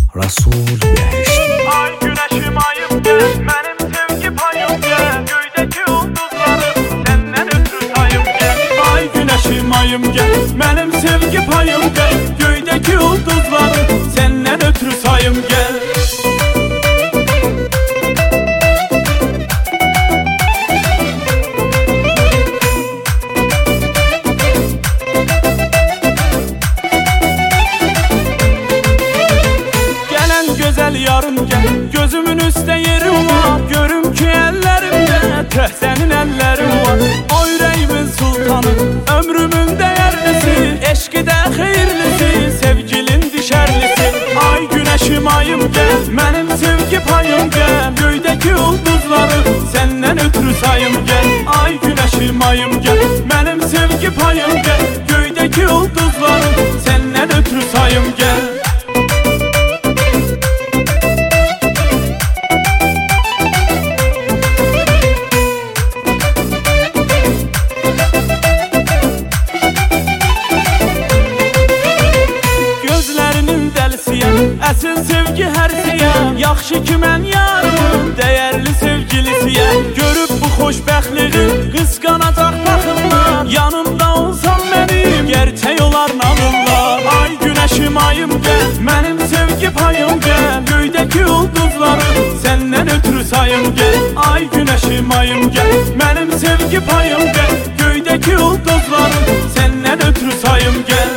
Rasul Behişti. Ay güneşim ayım gel, benim sevgi payım gel. Göydeki ulduzları senden ötürü sayım gel. Ay güneşim ayım gel, benim sevgi payım gel. Göydeki ulduzları senden ötürü sayım gel. Yarım gel, gözümün üstte yerim var. Görüm ki ellerimde teh senin ellerin var. O yüreğimin sultanı, ömrümün değerlisi, eşki de hayırlısı, sevgilin dişerlisi. Ay güneşim ayım gel, benim sevgi payım gel. Göydeki ulduzları senden ötürü sayım gel. Ay güneşim ayım gel, benim sevgi payım gel. Göydeki ulduzları senden ötürü sayım gel. Əsil sevgi hər siyəm, yaxşı ki mən yarım, dəyərli sevgilisiyəm. Görüb bu xoşbəxtliği, qısqanacaq baxımlar. Yanımda olsan mənim, gerçək olar nağıllar. Ay güneşim ayım gəl, mənim sevgi payım gəl. Göydəki ulduzları səndən ötürü sayım gəl. Ay güneşim ayım gəl, mənim sevgi payım gəl. Göydəki ulduzları səndən ötürü sayım gəl.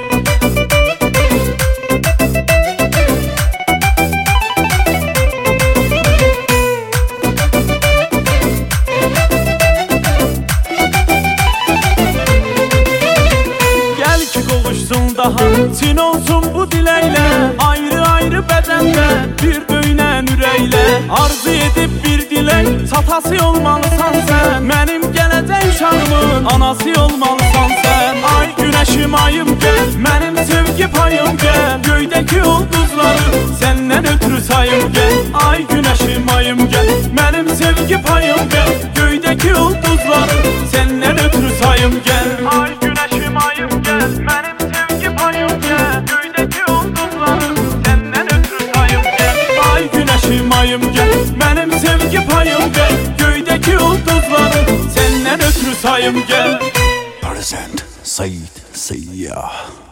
Çin olsun bu diləklə, ayrı-ayrı bədəndə, bir döynən ürəklə. Arzu edib bir dilək, çatası olmalısan sən. Mənim gələcək uşağımın anası olmalısan sən. Ay güneşim ayım gəl, mənim sevgi payım gəl. Göydəki ulduzları səndən ötürü sayım gəl. Ay güneşim ayım gəl, mənim sevgi payım gəl. Göydəki ulduzları səndən ötürü sayım gəl. Ay güneşim ayım gəl, mənim sevgi payım gəl. Göydəki ulduzları səndən ötürü sayım gəl. Ay güneşim ayım gəl, mənim sevgi payım gəl. Göydəki ulduzları səndən ötürü sayım gəl. Present Said Seyyah.